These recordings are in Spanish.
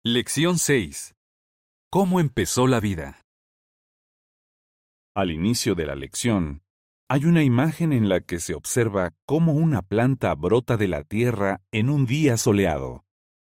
Lección 6. ¿Cómo empezó la vida? Al inicio de la lección, hay una imagen en la que se observa cómo una planta brota de la tierra en un día soleado.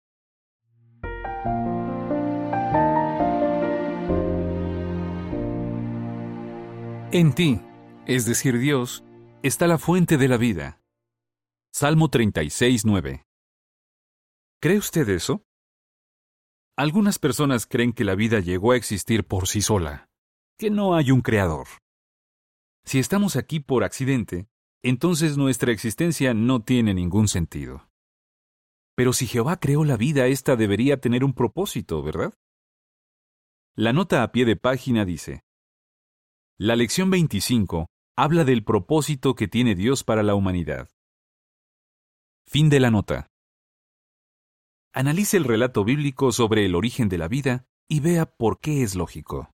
En ti, es decir, Dios, está la fuente de la vida. Salmo 36:9. ¿Cree usted eso? Algunas personas creen que la vida llegó a existir por sí sola, que no hay un creador. Si estamos aquí por accidente, entonces nuestra existencia no tiene ningún sentido. Pero si Jehová creó la vida, ésta debería tener un propósito, ¿verdad? La nota a pie de página dice: la lección 25 habla del propósito que tiene Dios para la humanidad. Fin de la nota. Analice el relato bíblico sobre el origen de la vida y vea por qué es lógico.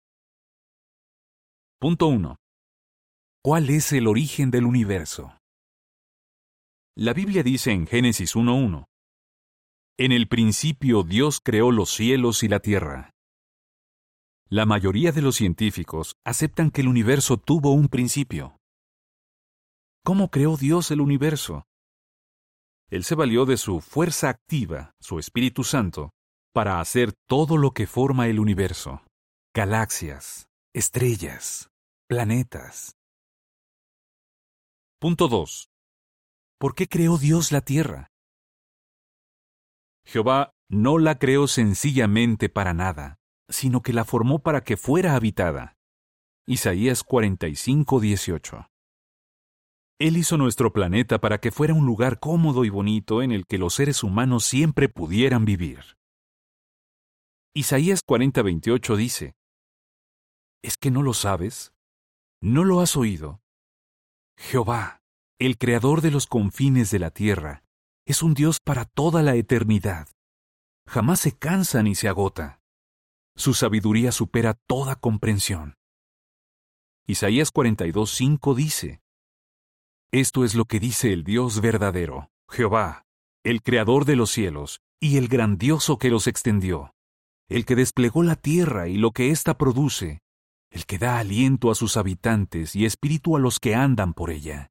Punto 1. ¿Cuál es el origen del universo? La Biblia dice en Génesis 1:1: en el principio Dios creó los cielos y la tierra. La mayoría de los científicos aceptan que el universo tuvo un principio. ¿Cómo creó Dios el universo? Él se valió de su fuerza activa, su Espíritu Santo, para hacer todo lo que forma el universo: galaxias, estrellas, planetas. Punto 2. ¿Por qué creó Dios la tierra? Jehová no la creó sencillamente para nada, sino que la formó para que fuera habitada. Isaías 45:18. Él hizo nuestro planeta para que fuera un lugar cómodo y bonito en el que los seres humanos siempre pudieran vivir. Isaías 40:28 dice: ¿es que no lo sabes? ¿No lo has oído? Jehová, el creador de los confines de la tierra, es un Dios para toda la eternidad. Jamás se cansa ni se agota. Su sabiduría supera toda comprensión. Isaías 42:5 dice: esto es lo que dice el Dios verdadero, Jehová, el creador de los cielos y el grandioso que los extendió, el que desplegó la tierra y lo que ésta produce, el que da aliento a sus habitantes y espíritu a los que andan por ella.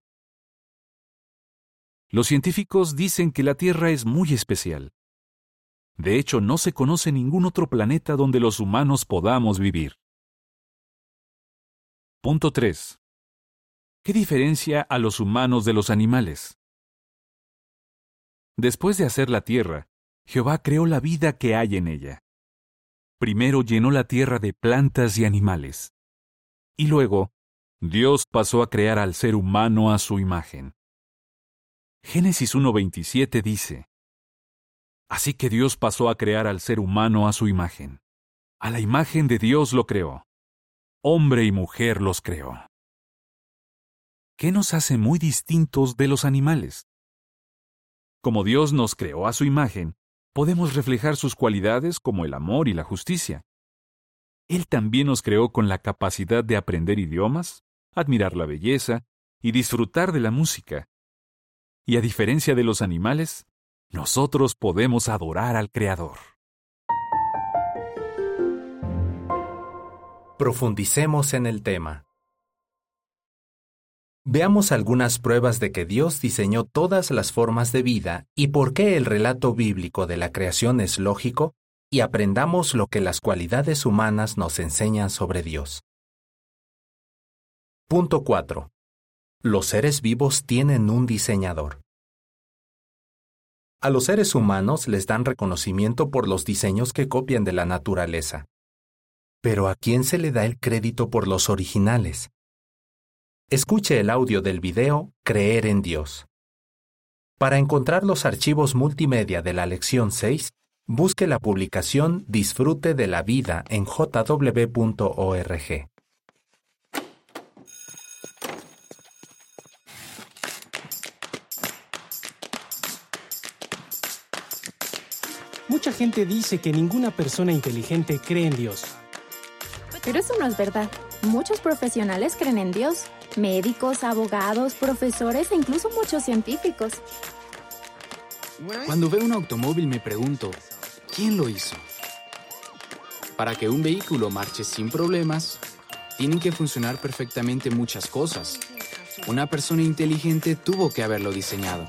Los científicos dicen que la Tierra es muy especial. De hecho, no se conoce ningún otro planeta donde los humanos podamos vivir. Punto 3. ¿Qué diferencia a los humanos de los animales? Después de hacer la tierra, Jehová creó la vida que hay en ella. Primero llenó la tierra de plantas y animales. Y luego, Dios pasó a crear al ser humano a su imagen. Génesis 1:27 dice: así que Dios pasó a crear al ser humano a su imagen. A la imagen de Dios lo creó. Hombre y mujer los creó. ¿Qué nos hace muy distintos de los animales? Como Dios nos creó a su imagen, podemos reflejar sus cualidades como el amor y la justicia. Él también nos creó con la capacidad de aprender idiomas, admirar la belleza y disfrutar de la música. Y a diferencia de los animales, nosotros podemos adorar al Creador. Profundicemos en el tema. Veamos algunas pruebas de que Dios diseñó todas las formas de vida y por qué el relato bíblico de la creación es lógico, y aprendamos lo que las cualidades humanas nos enseñan sobre Dios. Punto 4. Los seres vivos tienen un diseñador. A los seres humanos les dan reconocimiento por los diseños que copian de la naturaleza. Pero ¿a quién se le da el crédito por los originales? Escuche el audio del video Creer en Dios. Para encontrar los archivos multimedia de la lección 6, busque la publicación Disfrute de la vida en jw.org. Mucha gente dice que ninguna persona inteligente cree en Dios. Pero eso no es verdad. Muchos profesionales creen en Dios. Médicos, abogados, profesores e incluso muchos científicos. Cuando veo un automóvil me pregunto, ¿quién lo hizo? Para que un vehículo marche sin problemas, tienen que funcionar perfectamente muchas cosas. Una persona inteligente tuvo que haberlo diseñado.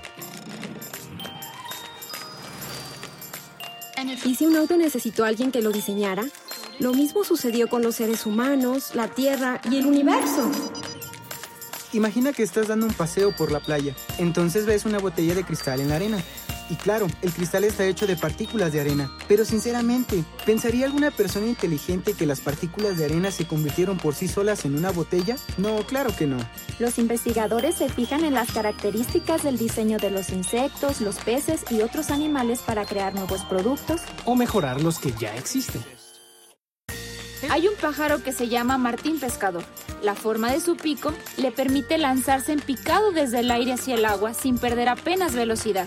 ¿Y si un auto necesitó a alguien que lo diseñara? Lo mismo sucedió con los seres humanos, la Tierra y el universo. Imagina que estás dando un paseo por la playa. Entonces ves una botella de cristal en la arena. Y claro, el cristal está hecho de partículas de arena. Pero sinceramente, ¿pensaría alguna persona inteligente que las partículas de arena se convirtieron por sí solas en una botella? No, claro que no. Los investigadores se fijan en las características del diseño de los insectos, los peces y otros animales para crear nuevos productos o mejorar los que ya existen. Hay un pájaro que se llama martín pescador. La forma de su pico le permite lanzarse en picado desde el aire hacia el agua sin perder apenas velocidad.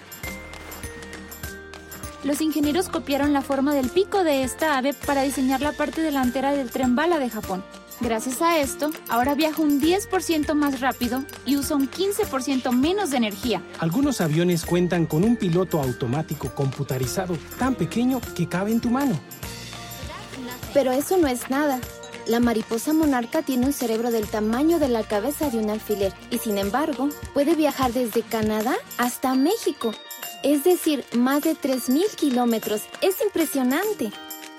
Los ingenieros copiaron la forma del pico de esta ave para diseñar la parte delantera del tren bala de Japón. Gracias a esto, ahora viaja un 10% más rápido y usa un 15% menos de energía. Algunos aviones cuentan con un piloto automático computarizado tan pequeño que cabe en tu mano. Pero eso no es nada. La mariposa monarca tiene un cerebro del tamaño de la cabeza de un alfiler y, sin embargo, puede viajar desde Canadá hasta México. Es decir, más de 3,000 kilómetros. ¡Es impresionante!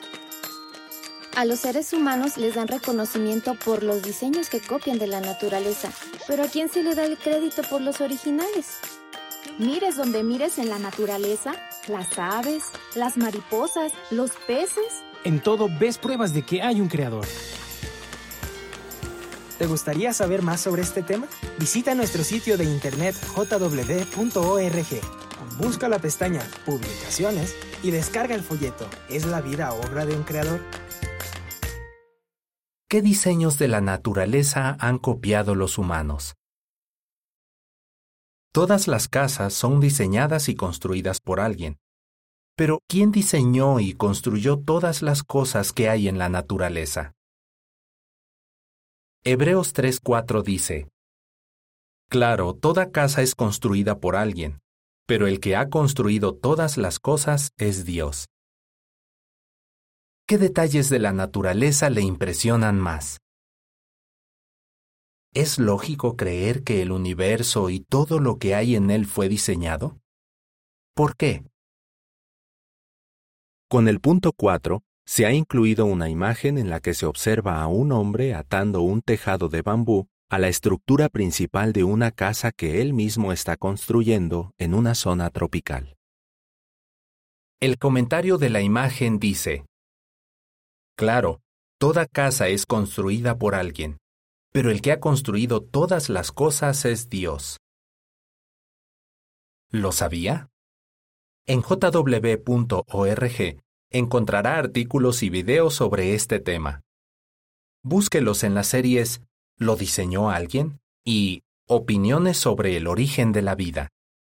A los seres humanos les dan reconocimiento por los diseños que copian de la naturaleza. ¿Pero a quién se le da el crédito por los originales? Mires donde mires en la naturaleza, las aves, las mariposas, los peces. En todo ves pruebas de que hay un creador. ¿Te gustaría saber más sobre este tema? Visita nuestro sitio de internet jw.org. Busca la pestaña Publicaciones y descarga el folleto ¿Es la vida obra de un creador? ¿Qué diseños de la naturaleza han copiado los humanos? Todas las casas son diseñadas y construidas por alguien. Pero, ¿quién diseñó y construyó todas las cosas que hay en la naturaleza? Hebreos 3:4 dice: Claro, toda casa es construida por alguien, pero el que ha construido todas las cosas es Dios. ¿Qué detalles de la naturaleza le impresionan más? ¿Es lógico creer que el universo y todo lo que hay en él fue diseñado? ¿Por qué? Con el punto 4, se ha incluido una imagen en la que se observa a un hombre atando un tejado de bambú a la estructura principal de una casa que él mismo está construyendo en una zona tropical. El comentario de la imagen dice: Claro, toda casa es construida por alguien, pero el que ha construido todas las cosas es Dios. ¿Lo sabía? En jw.org encontrará artículos y videos sobre este tema. Búsquelos en las series ¿Lo diseñó alguien? Y Opiniones sobre el origen de la vida.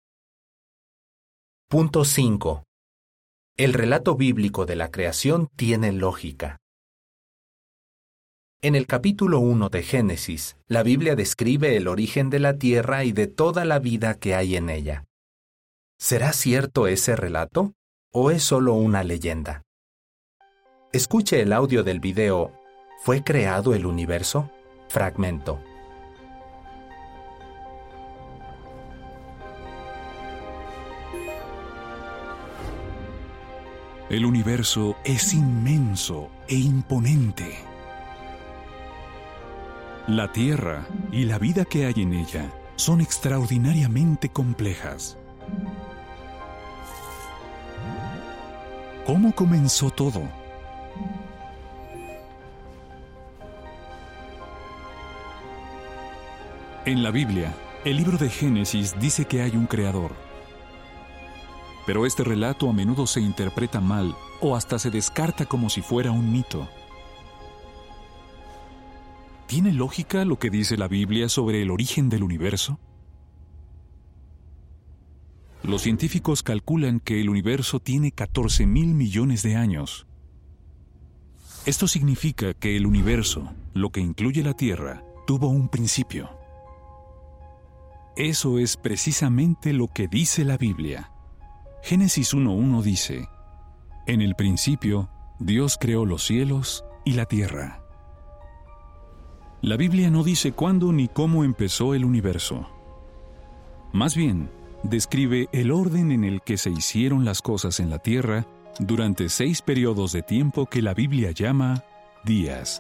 Punto 5. El relato bíblico de la creación tiene lógica. En el capítulo 1 de Génesis, la Biblia describe el origen de la tierra y de toda la vida que hay en ella. ¿Será cierto ese relato o es solo una leyenda? Escuche el audio del video ¿Fue creado el universo? Fragmento. El universo es inmenso e imponente. La Tierra y la vida que hay en ella son extraordinariamente complejas. ¿Cómo comenzó todo? En la Biblia, el libro de Génesis dice que hay un creador. Pero este relato a menudo se interpreta mal o hasta se descarta como si fuera un mito. ¿Tiene lógica lo que dice la Biblia sobre el origen del universo? Los científicos calculan que el universo tiene 14,000 millones de años. Esto significa que el universo, lo que incluye la Tierra, tuvo un principio. Eso es precisamente lo que dice la Biblia. Génesis 1:1 dice: En el principio, Dios creó los cielos y la tierra. La Biblia no dice cuándo ni cómo empezó el universo. Más bien, describe el orden en el que se hicieron las cosas en la tierra durante 6 periodos de tiempo que la Biblia llama días.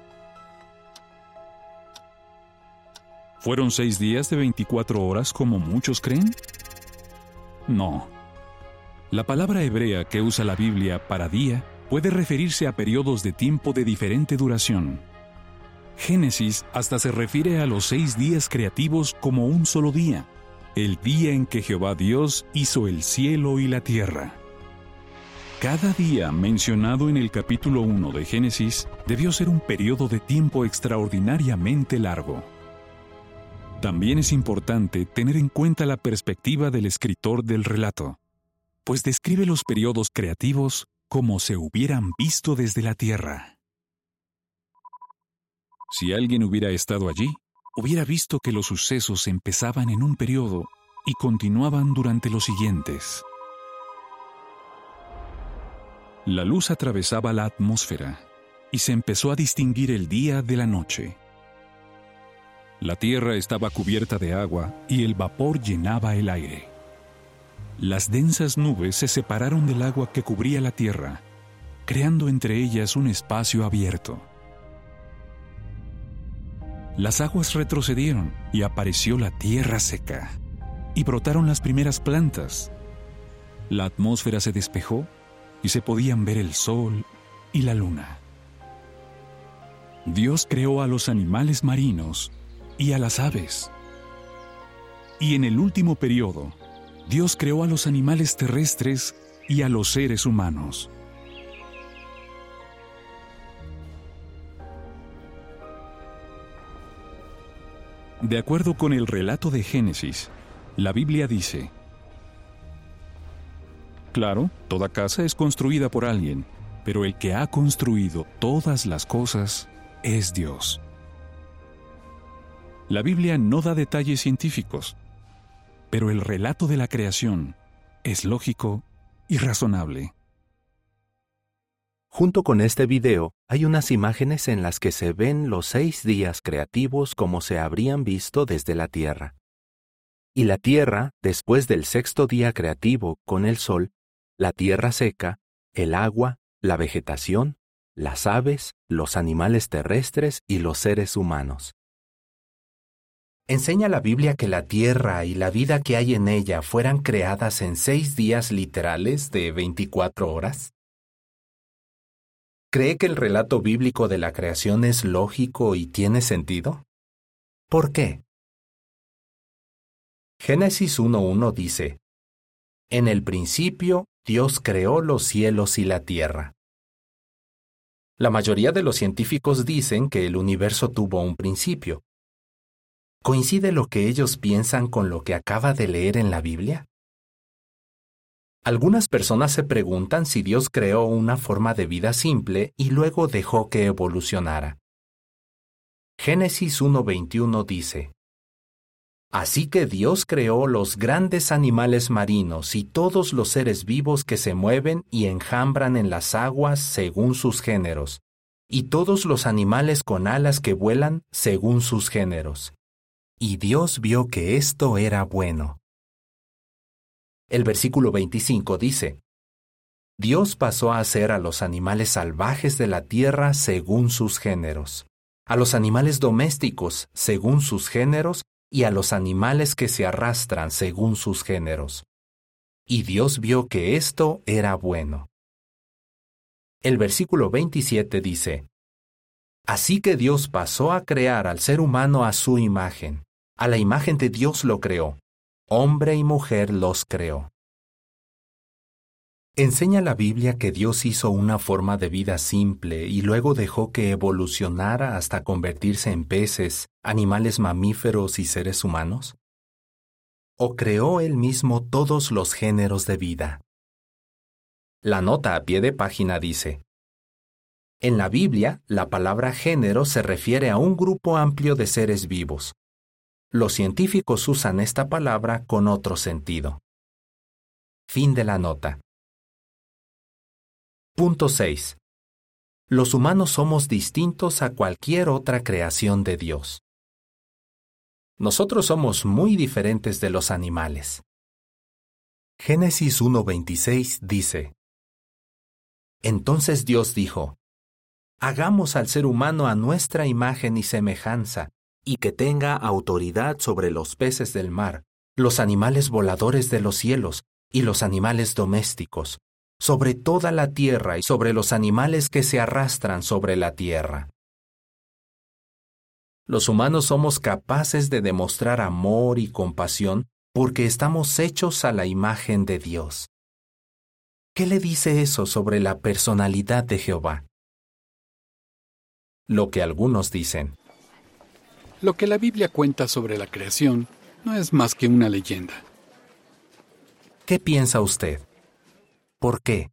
¿Fueron 6 días de 24 horas como muchos creen? No. La palabra hebrea que usa la Biblia para día puede referirse a periodos de tiempo de diferente duración. Génesis hasta se refiere a los 6 días creativos como un solo día, el día en que Jehová Dios hizo el cielo y la tierra. Cada día mencionado en el capítulo 1 de Génesis debió ser un periodo de tiempo extraordinariamente largo. También es importante tener en cuenta la perspectiva del escritor del relato, pues describe los periodos creativos como se hubieran visto desde la tierra. Si alguien hubiera estado allí, hubiera visto que los sucesos empezaban en un periodo y continuaban durante los siguientes. La luz atravesaba la atmósfera y se empezó a distinguir el día de la noche. La tierra estaba cubierta de agua y el vapor llenaba el aire. Las densas nubes se separaron del agua que cubría la tierra, creando entre ellas un espacio abierto. Las aguas retrocedieron y apareció la tierra seca, y brotaron las primeras plantas. La atmósfera se despejó y se podían ver el sol y la luna. Dios creó a los animales marinos y a las aves. Y en el último periodo, Dios creó a los animales terrestres y a los seres humanos. De acuerdo con el relato de Génesis, la Biblia dice: claro, toda casa es construida por alguien, pero el que ha construido todas las cosas es Dios. La Biblia no da detalles científicos, pero el relato de la creación es lógico y razonable. Junto con este video, hay unas imágenes en las que se ven los 6 días creativos como se habrían visto desde la Tierra. Y la Tierra, después del 6º día creativo con el sol, la tierra seca, el agua, la vegetación, las aves, los animales terrestres y los seres humanos. ¿Enseña la Biblia que la Tierra y la vida que hay en ella fueran creadas en 6 días literales de 24 horas? ¿Cree que el relato bíblico de la creación es lógico y tiene sentido? ¿Por qué? Génesis 1:1 dice: En el principio, Dios creó los cielos y la tierra. La mayoría de los científicos dicen que el universo tuvo un principio. ¿Coincide lo que ellos piensan con lo que acaba de leer en la Biblia? Algunas personas se preguntan si Dios creó una forma de vida simple y luego dejó que evolucionara. Génesis 1:21 dice: Así que Dios creó los grandes animales marinos y todos los seres vivos que se mueven y enjambran en las aguas según sus géneros, y todos los animales con alas que vuelan según sus géneros. Y Dios vio que esto era bueno. El versículo 25 dice: Dios pasó a hacer a los animales salvajes de la tierra según sus géneros, a los animales domésticos según sus géneros y a los animales que se arrastran según sus géneros. Y Dios vio que esto era bueno. El versículo 27 dice: Así que Dios pasó a crear al ser humano a su imagen. A la imagen de Dios lo creó. Hombre y mujer los creó. ¿Enseña la Biblia que Dios hizo una forma de vida simple y luego dejó que evolucionara hasta convertirse en peces, animales mamíferos y seres humanos? ¿O creó Él mismo todos los géneros de vida? La nota a pie de página dice: En la Biblia, la palabra género se refiere a un grupo amplio de seres vivos. Los científicos usan esta palabra con otro sentido. Fin de la nota. Punto 6. Los humanos somos distintos a cualquier otra creación de Dios. Nosotros somos muy diferentes de los animales. Génesis 1:26 dice: Entonces Dios dijo: Hagamos al ser humano a nuestra imagen y semejanza, y que tenga autoridad sobre los peces del mar, los animales voladores de los cielos y los animales domésticos, sobre toda la tierra y sobre los animales que se arrastran sobre la tierra. Los humanos somos capaces de demostrar amor y compasión porque estamos hechos a la imagen de Dios. ¿Qué le dice eso sobre la personalidad de Jehová? Lo que algunos dicen. Lo que la Biblia cuenta sobre la creación no es más que una leyenda. ¿Qué piensa usted? ¿Por qué?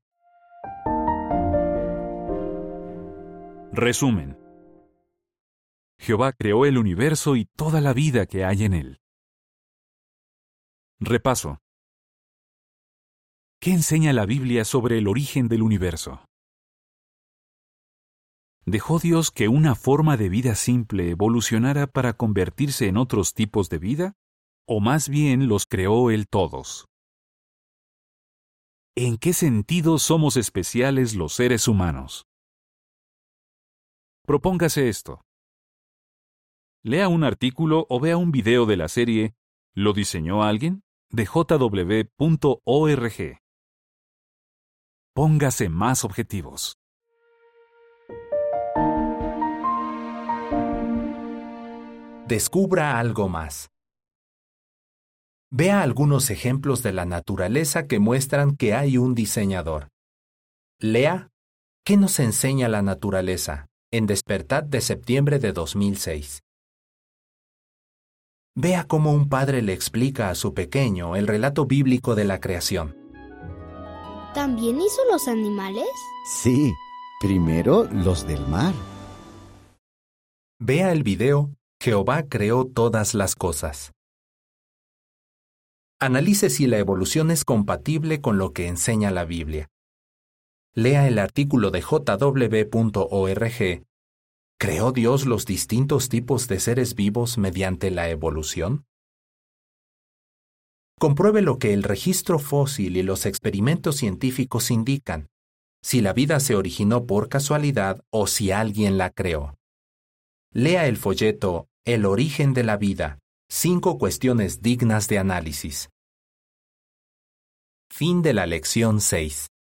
Resumen. Jehová creó el universo y toda la vida que hay en él. Repaso. ¿Qué enseña la Biblia sobre el origen del universo? ¿Dejó Dios que una forma de vida simple evolucionara para convertirse en otros tipos de vida? ¿O más bien los creó Él todos? ¿En qué sentido somos especiales los seres humanos? Propóngase esto. Lea un artículo o vea un video de la serie ¿Lo diseñó alguien? De jw.org. Póngase más objetivos. Descubra algo más. Vea algunos ejemplos de la naturaleza que muestran que hay un diseñador. Lea ¿Qué nos enseña la naturaleza? En Despertar de septiembre de 2006. Vea cómo un padre le explica a su pequeño el relato bíblico de la creación. ¿También hizo los animales? Sí, primero los del mar. Vea el video Jehová creó todas las cosas. Analice si la evolución es compatible con lo que enseña la Biblia. Lea el artículo de jw.org. ¿Creó Dios los distintos tipos de seres vivos mediante la evolución? Compruebe lo que el registro fósil y los experimentos científicos indican, si la vida se originó por casualidad o si alguien la creó. Lea el folleto El origen de la vida, 5 cuestiones dignas de análisis. Fin de la lección 6.